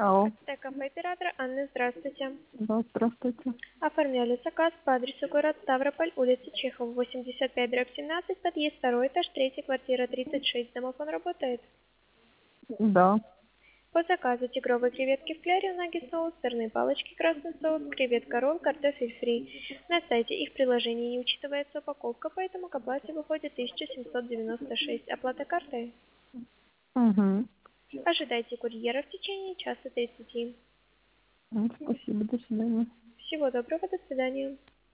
Алло, Кафе оператора Анны, здравствуйте. да, здравствуйте. Оформляли заказ по адресу город Ставрополь, улица Чехова, 85/17, подъезд 2, этаж 3, квартира 36. Домофон работает. Да. По заказу тигровые креветки в кляре, унаги соус, сырные палочки, красный соус, креветка ролл, картофель фри. На сайте их приложение не учитывается упаковка, поэтому к оплате выходит 1796. Оплата картой. Угу. Ожидайте курьера в течение часа 30. Спасибо, до свидания. Всего доброго, до свидания.